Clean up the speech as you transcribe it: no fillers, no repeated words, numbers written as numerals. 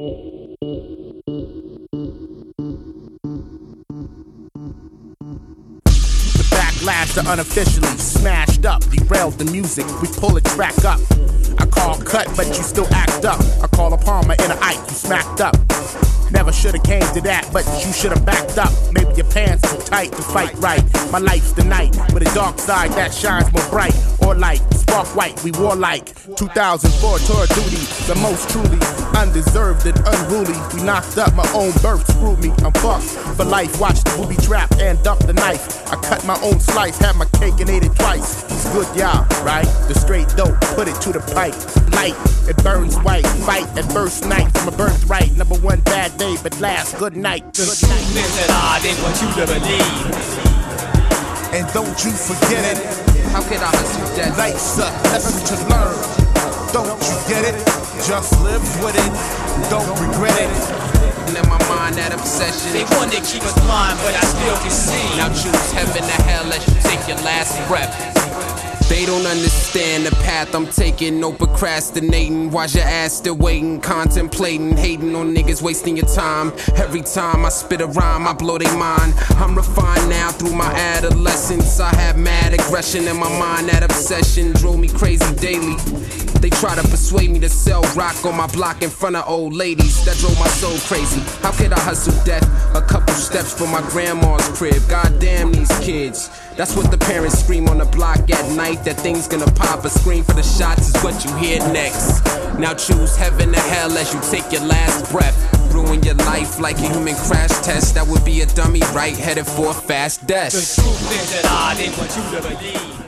Backlash to unofficially smashed up, derailed the music, we pull it back up. I call cut, but you still act up. I call a Palmer in a Ike, you smacked up. Never should've came to that, but you should've backed up. Maybe your pants too tight to fight right. My life's the night, with a dark side that shines more bright. Or light, spark white, we warlike. 2004 tour duty, the most truly undeserved and unruly. We knocked up my own birth, screwed me, I'm fucked for life. Watch the booby trap and dump the knife. I cut my own slice, had my cake and ate it twice. It's good, y'all, right? The straight dope, put it to the pipe. Light, it burns white, fight at first night. My birthright, number one bad day, but last good night. The truth is that I didn't want you to believe. And don't you forget it. How could I hustle that? Life's a lesson to learn. Don't you get it? Just live with it. Don't regret it. And in my mind, that obsession. They want to keep us blind, but I still can see. Now choose heaven or hell as you take your last breath. They don't understand the path I'm taking, no procrastinating. Why's your ass still waiting, contemplating, hating on niggas, wasting your time? Every time I spit a rhyme, I blow their mind. I'm refined now through my adolescence. I have mad aggression in my mind, that obsession drove me crazy daily. They try to persuade me to sell rock on my block in front of old ladies. That drove my soul crazy. How could I hustle death? A couple steps from my grandma's crib. Goddamn these kids. That's what the parents scream on the block at night. That thing's gonna pop. A scream for the shots is what you hear next. Now choose heaven or hell as you take your last breath. Ruin your life like a human crash test. That would be a dummy, right? Headed for a fast death. The truth is that I didn't want you to believe.